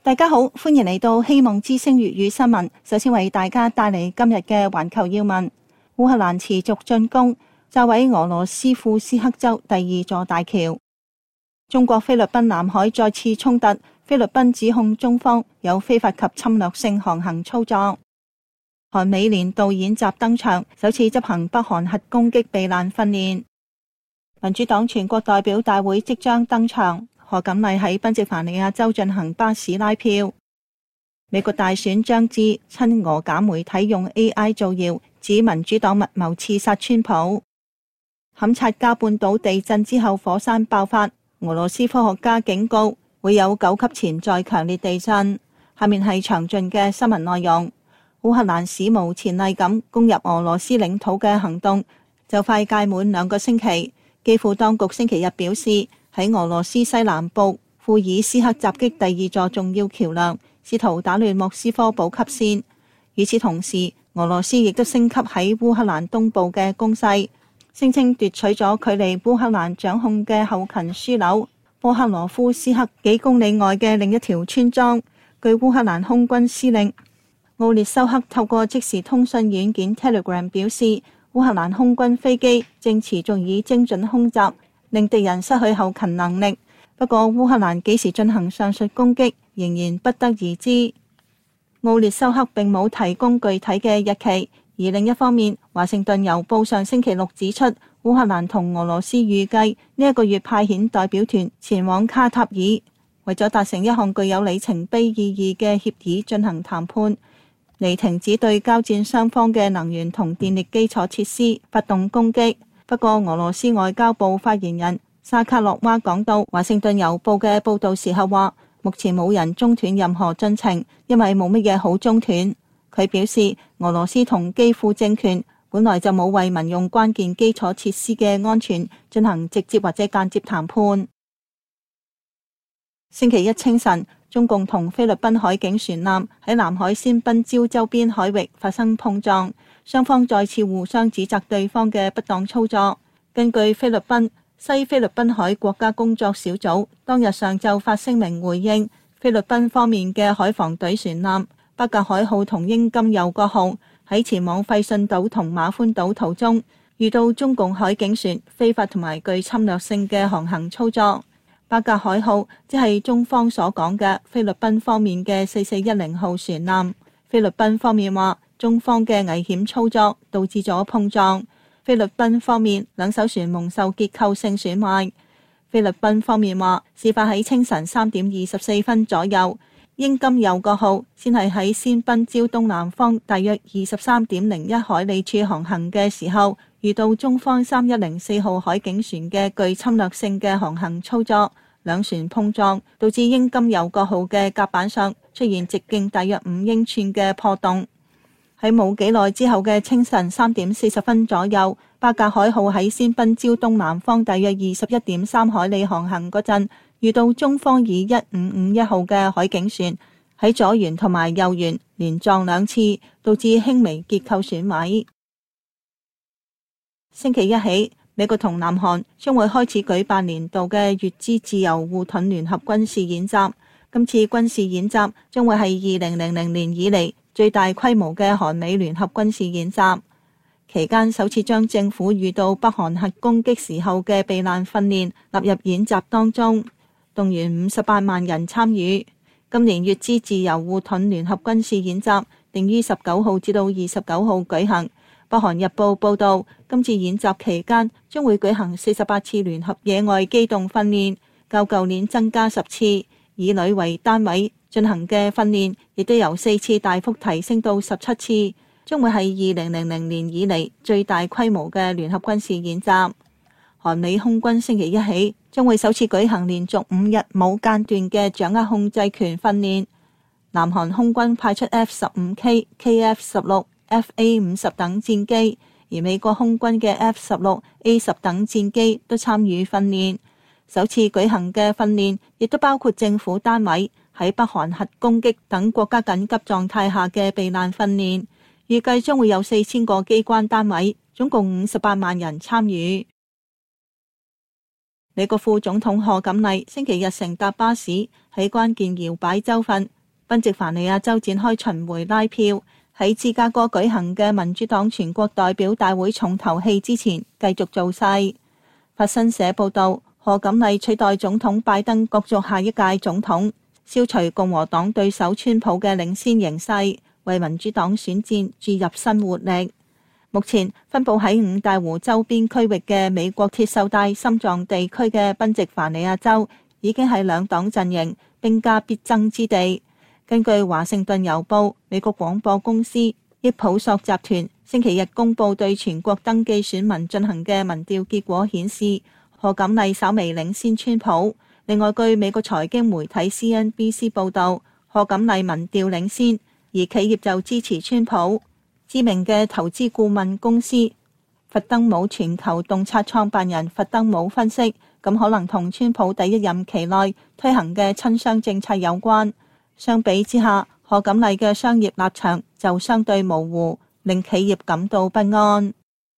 大家好，歡迎嚟到希望之聲粵語新聞。首先為大家帶嚟今日嘅環球要聞。烏克蘭持續進攻，炸毀俄羅斯庫斯克州第二座大橋。中國菲律賓南海再次衝突，菲律賓指控中方有非法及侵略性航行操作。韓美年度演習登場，首次執行北韓核攻擊避難訓練。民主黨全國代表大會即將登場，賀錦麗喺賓夕凡尼亞州進行巴士拉票。美國大選將至，親俄假媒體用 AI 造謠，指民主黨密謀刺殺川普。坎察加半島地震之後火山爆發，俄羅斯科學家警告會有9級潛在強烈地震。下面係詳盡嘅新聞內容。烏克蘭史無前例咁攻入俄羅斯領土嘅行動就快屆滿2個星期。基輔當局星期日表示，喺俄羅斯西南部庫爾斯克襲擊第二座重要橋樑，試圖打亂莫斯科補給線。與此同時，俄羅斯亦都升級喺烏克蘭東部嘅攻勢，聲稱奪取咗距離烏克蘭掌控嘅後勤樞紐波克羅夫斯克幾公里外嘅另一條村莊。據烏克蘭空軍司令奧列修克透過即時通訊軟件 Telegram 表示，烏克蘭空軍飛機正持續以精準空襲令敵人失去後勤能力。不過烏克蘭幾時進行上述攻擊仍然不得而知。奧列修克並冇提供具體嘅日期。而另一方面，華盛頓郵報上星期六指出，烏克蘭同俄羅斯預計呢一個月派遣代表團前往卡塔爾，為咗達成一項具有里程碑意義嘅協議進行談判，嚟停止對交戰雙方嘅能源同電力基礎設施發動攻擊。不過俄羅斯外交部發言人沙卡洛娃講到華盛頓郵報嘅報導時候話，目前冇人中斷任何進程，因為冇乜嘢好中斷。佢表示，俄羅斯同基輔政權本來就冇為民用關鍵基礎設施嘅安全進行直接或者間接談判。星期一清晨，中共同菲律賓海警船艦喺南海仙賓礁周邊海域發生碰撞，雙方再次互相指責對方嘅不當操作。根據菲律賓西菲律賓海國家工作小組當日上晝發聲明回應，菲律賓方面嘅海防隊船艦巴格海號同英金右國號喺前往費信島同馬歡島途中遇到中共海警船非法同埋具侵略性嘅航行操作。巴格海號即係中方所講嘅菲律賓方面嘅4410號船艦。菲律賓方面話中方嘅危險操作導致咗碰撞，菲律賓方面兩艘船蒙受結構性損壞。菲律賓方面話事發喺清晨3點24分左右，英金右國號先係喺仙賓礁東南方大約23.01海里處航行嘅時候，遇到中方3104號海警船嘅具侵略性嘅航行操作，兩船碰撞，導致英金右國號嘅甲板上出現直徑大約5英寸嘅破洞。喺冇幾耐之後嘅清晨3點40分左右，巴格海號喺仙賓礁東南方大約21.3海里航行嗰陣，遇到中方以1551號嘅海警船喺左舷同埋右舷連撞2次，導致輕微結構損毀。星期一起，美國同南韓將會開始舉辦年度嘅乙支自由護盾聯合軍事演習。今次軍事演習將會係2000年以嚟最大規模嘅韓美聯合軍事演習，期間首次將政府遇到北韓核攻擊時候嘅避難訓練納入演習當中，動員58萬人參與。今年乙支自由護盾聯合軍事演習定於19號至到29號舉行。北韓日報報道，今次演習期間將會舉行48次聯合野外機動訓練，較舊年增加10次，以旅為單位進行嘅訓練亦都由4次大幅提升到17次，將會係2000年以嚟最大規模嘅聯合軍事演習。韓美空軍星期一起將會首次舉行連續5日冇間斷嘅掌握控制權訓練。南韓空軍派出 F-15K、KF-16、FA-50 等戰機，而美國空軍嘅 F-16、A-10 等戰機都參與訓練。首次舉行嘅訓練亦都包括政府單位喺北韓核攻擊等國家緊急狀態下嘅避難訓練，預計將會有4000個機關單位，總共58萬人參與。美國副總統賀錦麗星期日乘搭巴士喺關鍵搖擺州份賓夕凡尼亞州展開巡迴拉票，喺芝加哥舉行嘅民主黨全國代表大會重頭戲之前繼續造勢。法新社報道，賀錦麗取代總統拜登角逐下一屆總統，消除共和黨對手川普嘅領先形勢，為民主黨選戰注入新活力。目前分佈喺五大湖周邊區域嘅美國鐵鏽帶心臟地區嘅賓夕凡尼亞州已經係兩黨陣營兵家必爭之地。根據華盛頓郵報，美國廣播公司益普索集團星期日公佈對全國登記選民進行嘅民調結果顯示，賀錦麗稍微領先川普。另外，據美國財經媒體 CNBC 報導，賀錦麗民調領先，而企業就支持川普。知名嘅投資顧問公司弗登姆全球洞察創辦人弗登姆分析，咁可能同川普第一任期內推行嘅親商政策有關。相比之下，賀錦麗嘅商業立場就相對模糊，令企業感到不安。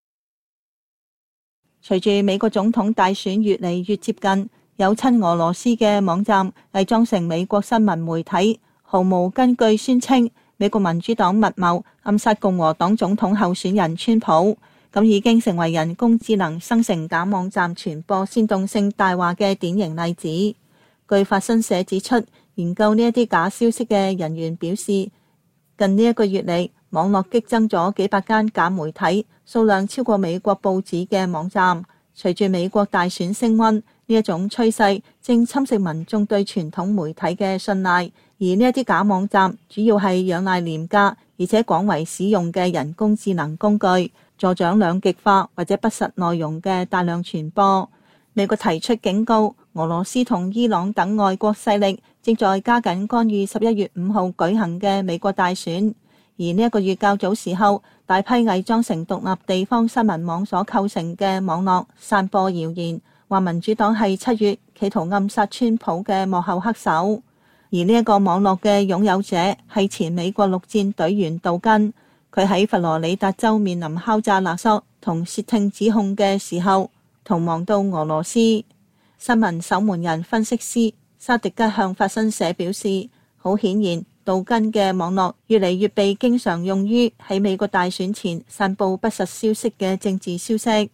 隨住美國總統大選越嚟越接近，有親俄羅斯嘅網站偽裝成美國新聞媒體，毫無根據宣稱美國民主黨密謀暗殺共和黨總統候選人川普，咁已經成為人工智能生成假網站傳播煽動性大話嘅典型例子。據法新社指出，研究呢一啲假消息嘅人員表示，近呢一個月嚟，網絡激增咗幾百間假媒體，數量超過美國報紙嘅網站。隨住美國大選升溫，呢一種趨勢正侵蝕民眾對傳統媒體嘅信賴，而呢一啲假網站主要係仰賴廉價而且廣為使用嘅人工智能工具，助長兩極化或者不實內容嘅大量傳播。美國提出警告，俄羅斯同伊朗等外國勢力正在加緊干預11月5號舉行嘅美國大選。而呢一個月較早時候，大批偽裝成獨立地方新聞網所構成嘅網絡散播謠言，話民主黨係7月企圖暗殺川普嘅幕後黑手。而呢一個網絡嘅擁有者係前美國陸戰隊員杜根，佢喺佛羅里達州面臨敲詐勒索同竊聽指控嘅時候，逃亡到俄羅斯。新聞守門人分析師沙迪吉向法新社表示，好顯然，杜根嘅網絡越嚟越被經常用於喺美國大選前散佈不實消息嘅政治消息。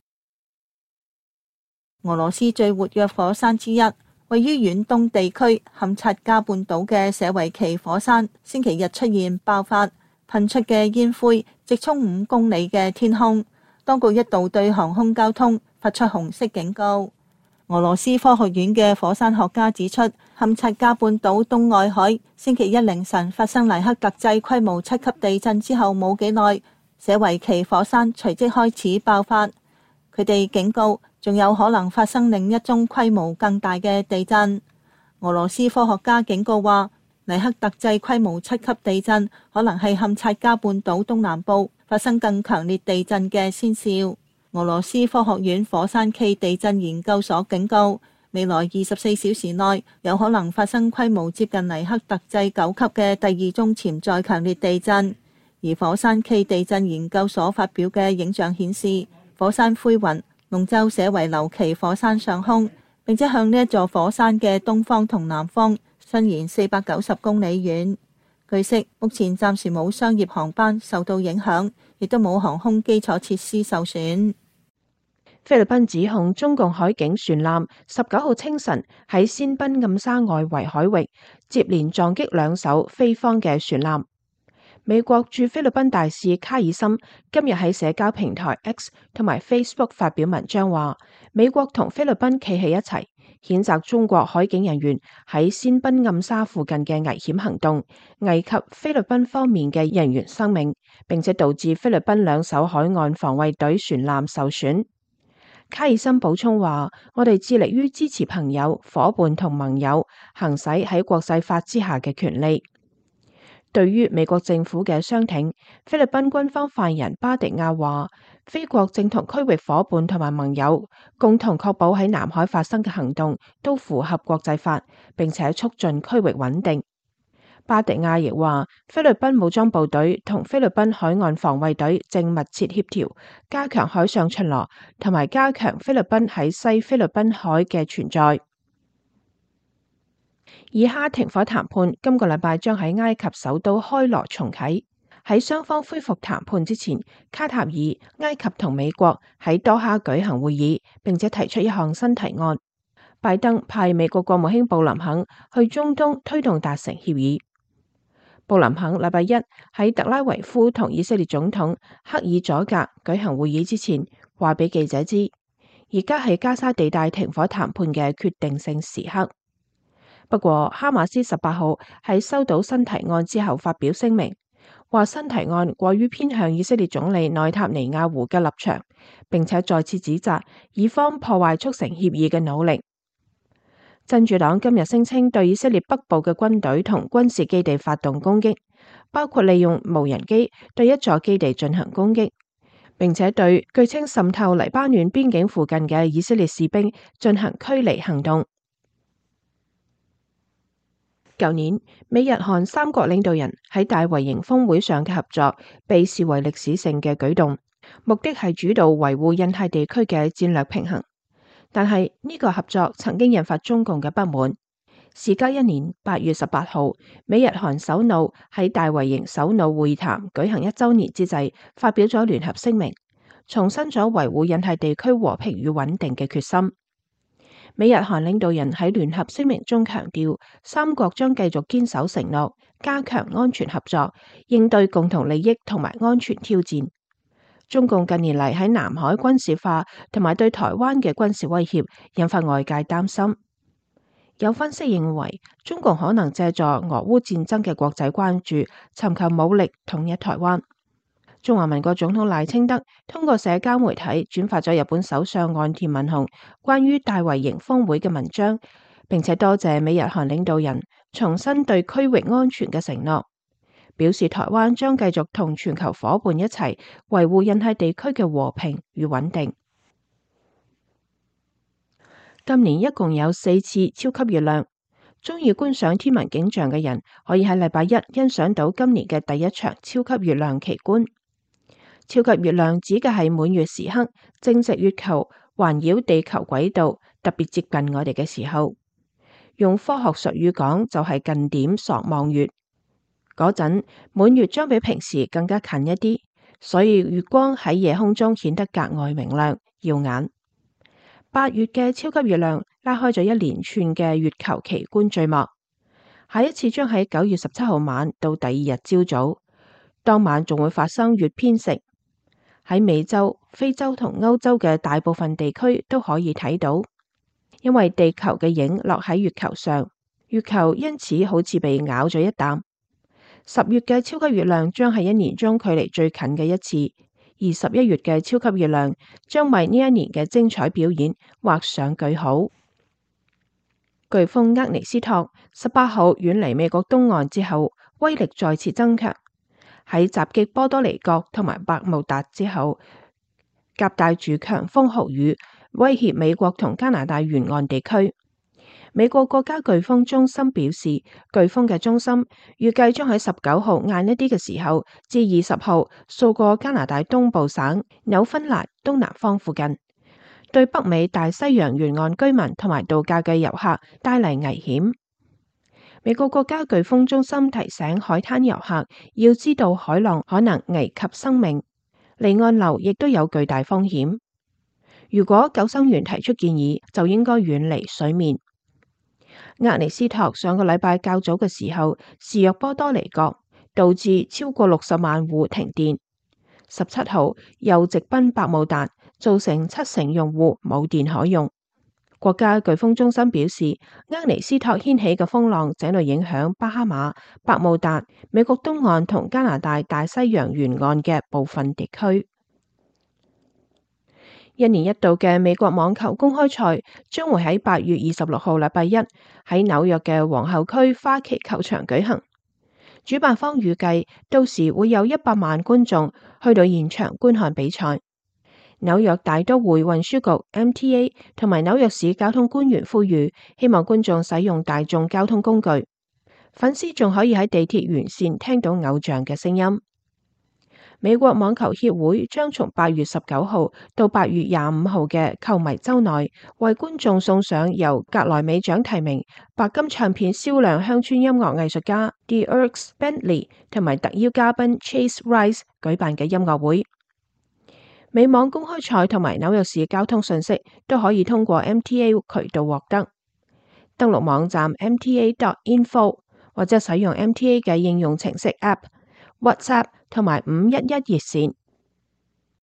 俄羅斯最活躍火山之一，位於遠東地區堪察加半島嘅舍維奇火山，星期日出現爆發，噴出嘅煙灰直衝5公里嘅天空。當局一度對航空交通發出紅色警告。俄羅斯科學院嘅火山學家指出，堪察加半島東外海星期一凌晨發生黎克特制規模7級地震之後冇幾耐，舍維奇火山隨即開始爆發。佢哋警告，仲有可能發生另一宗規模更大嘅地震。俄羅斯科學家警告話，黎克特制規模7級地震可能係堪察加半島東南部發生更強烈地震嘅先兆。俄羅斯科學院火山暨地震研究所警告，未來24小時內有可能發生規模接近黎克特制9級嘅第二宗潛在強烈地震。而火山暨地震研究所發表嘅影像顯示，火山灰雲籠罩舍維留奇火山上空，並且向呢一座火山嘅東方同南方伸延490公里遠。據悉，目前暫時冇商業航班受到影響，亦都冇航空基礎設施受損。 菲律賓指控中共海警船艦19號清晨喺暹賓暗沙外圍海域接連撞擊2艘菲方嘅船艦。美國駐菲律賓大使卡爾森今日喺社交平台 X 同埋 Facebook 發表文章話，美國同菲律賓企喺一齊，譴責中國海警人員喺暹賓暗沙附近嘅危險行動，危及菲律賓方面嘅人員生命，並且導致菲律賓2艘海岸防衛隊船艦受損。卡爾森補充話，我哋致力於支持朋友、夥伴同盟友行使喺國際法之下嘅權利。對於美國政府嘅商艇，菲律賓軍方發言人巴迪亞話，菲國正同區域夥伴同埋盟友共同確保喺南海發生嘅行動都符合國際法，並且促進區域穩定。巴迪亞亦話，菲律賓武裝部隊同菲律賓海岸防衛隊正密切協調，加強海上巡邏，同埋加強菲律賓喺西菲律賓海嘅存在。 以哈停火談判今個禮拜將喺埃及首都開羅重啟。喺雙方恢復談判之前，卡塔爾、埃及同美國喺多哈舉行會議，並且提出一項新提案。拜登派美國國務卿布林肯去中東推動達成協議。布林肯禮拜一喺特拉維夫同以色列總統克爾佐格舉行會議之前，話俾記者知，而家係加沙地帶停火談判嘅決定性時刻。不過，哈馬斯18號喺收到新提案之後發表聲明，話新提案過於偏向以色列總理內塔尼亞胡嘅立場，並且再次指責以方破壞促成協議嘅努力。真主黨今日聲稱對以色列北部嘅軍隊同軍事基地發動攻擊，包括利用無人機對一座基地進行攻擊，並且對據稱滲透黎巴嫩邊境附近嘅以色列士兵進行驅離行動。舊年，美日韓三國領導人喺大維營峰會上嘅合作被視為歷史性嘅舉動，目的係主導維護印太地區嘅戰略平衡。但係呢個合作曾經引發中共嘅不滿。時隔一年，8月18號，美日韓首腦喺大維營首腦會談舉行1週年之際，發表咗聯合聲明，重申咗維護印太地區和平與穩定嘅決心。美日韓領導人喺聯合聲明中強調，三國將繼續堅守承諾，加強安全合作，應對共同利益同埋安全挑戰。中共近年嚟喺南海軍事化同埋對台灣嘅軍事威脅，引發外界擔心。有分析認為，中共可能借助俄烏戰爭嘅國際關注，尋求武力統一台灣。中華民國總統賴清德通過社交媒體轉發咗日本首相岸田文雄關於大維營峰會嘅文章，並且多謝美日韓領導人重申對區域安全嘅承諾，表示台灣將繼續同全球夥伴一齊維護印太地區嘅和平與穩定。今年一共有4次超級月亮，鍾意觀賞天文景象嘅人可以喺禮拜一欣賞到今年嘅第一場超級月亮奇觀。超級月亮指嘅係滿月時刻，正值月球環繞地球軌道特別接近我哋嘅時候，用科學術語講就係近點索望月。嗰陣滿月將比平時更加近一啲，所以月光喺夜空中顯得格外明亮耀眼。8月嘅超級月亮拉開咗一連串嘅月球奇觀序幕，下一次將喺9月17號晚到第2日朝早，當晚仲會發生月偏食。喺美洲、非洲同歐洲嘅大部分地區都可以睇到，因為地球嘅影落喺月球上，月球因此好似被咬咗一啖。10月嘅超級月亮將係一年中距離最近嘅一次，而11月嘅超級月亮將為呢一年嘅精彩表演畫上句號。颶風厄尼斯托18號遠離美國東岸之後，威力再次增強。喺襲擊波多黎各同埋百慕達之後，夾帶住強風豪雨，威脅美國同加拿大沿岸地區。美國國家颶風中心表示，颶風嘅中心預計將喺19號晏一啲嘅時候至20號掃過加拿大東部省紐芬蘭東南方附近，對北美大西洋沿岸居民同埋度假嘅遊客帶嚟危險。美國國家颶風中心提醒海灘遊客要知道海浪可能危及生命，離岸流亦都有巨大風險。如果救生員提出建議，就應該遠離水面。厄尼斯托上個禮拜較早嘅時候肆虐波多黎各，導致超過60萬戶停電。17號又直奔百慕達，造成70%用戶冇電可用。國家颶風中心表示，厄尼斯托掀起嘅風浪正在影響巴哈馬、百慕達、美國東岸同加拿大大西洋沿岸嘅部分地區。1年1度嘅美國網球公開賽將會喺8月26號禮拜一喺紐約嘅皇后區花旗球場舉行。主辦方預計到時會有100萬觀眾去到現場觀看比賽。紐約大都會運輸局 MTA 同埋紐約市交通官員呼籲，希望觀眾使用大眾交通工具。粉絲仲可以喺地鐵沿線聽到偶像嘅聲音。 美國網球協會將從8月19號到8月25號嘅球迷週內，為觀眾送上由格萊美獎提名、白金唱片銷量鄉村音樂藝術家 Dierks Bentley 同埋特邀嘉賓 Chase Rice 舉辦嘅音樂會。美網公開賽同埋紐約市交通信息都可以通過 MTA 渠道獲得。登錄網站 mta.info 或者使用 MTA 嘅應用程式 App、WhatsApp 同埋511熱線